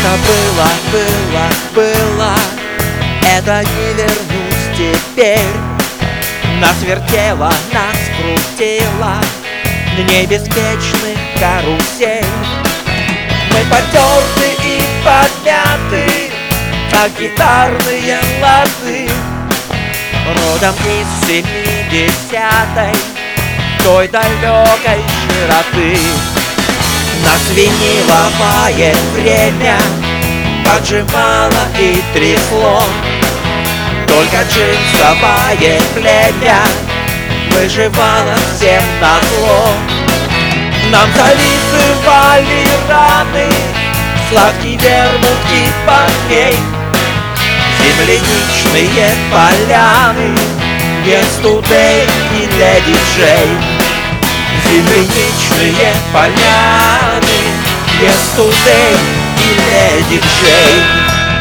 было, это не вернуть теперь. Нас вертело, нас крутило дней беспечных карусель. Мы потерты и подмяты, как гитарные лады, родом из 70-й, той далекой широты. Нас виниловое время поджимало и трясло, только джинсовое племя выживало всем назло. Нам зализывали раны сладкий вермут и портвейн, земляничные поляны, Yesterday и Lady Jane. Земляничные поляны, Yesterday и Lady Jane.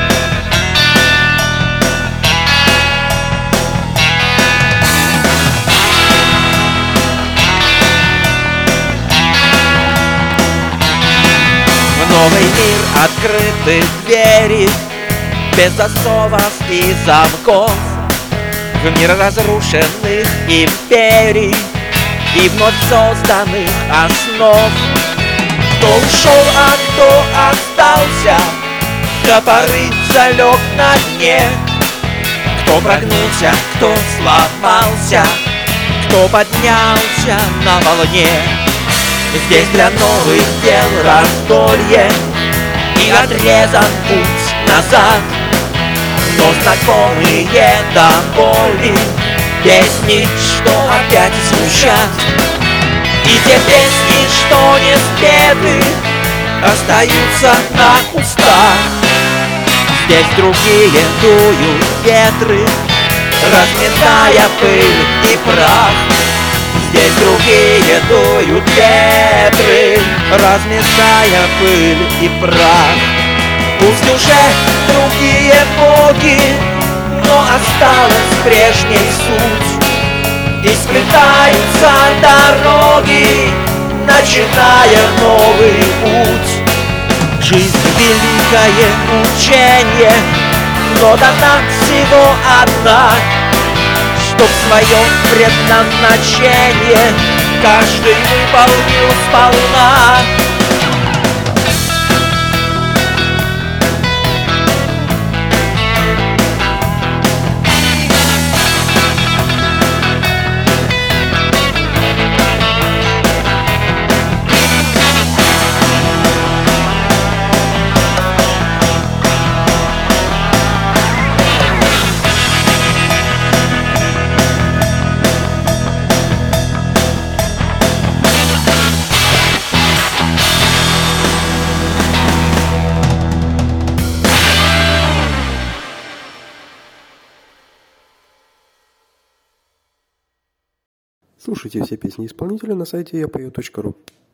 В новый мир открыты двери, без засовов и замков, в мир разрушенных империй и вновь созданных основ. Кто ушел, а кто остался, до поры залег на дне. Кто прогнулся, кто сломался, кто поднялся на волне. Здесь для новых дел раздолье, и отрезан путь назад, но знакомые до боли песни, что опять звучат. И те песни, что не спеты, остаются на устах. Здесь другие дуют ветры, разметая пыль и прах. Здесь другие дуют ветры, разметая пыль и прах. Пусть уже другие боги, но осталась прежней суть. И сплетаются дороги, начиная новый путь. Жизнь — великое учение, но дана всего одна, чтоб свое предназначение каждый выполнил сполна. Слушайте все песни исполнителя на сайте yapoe.ru.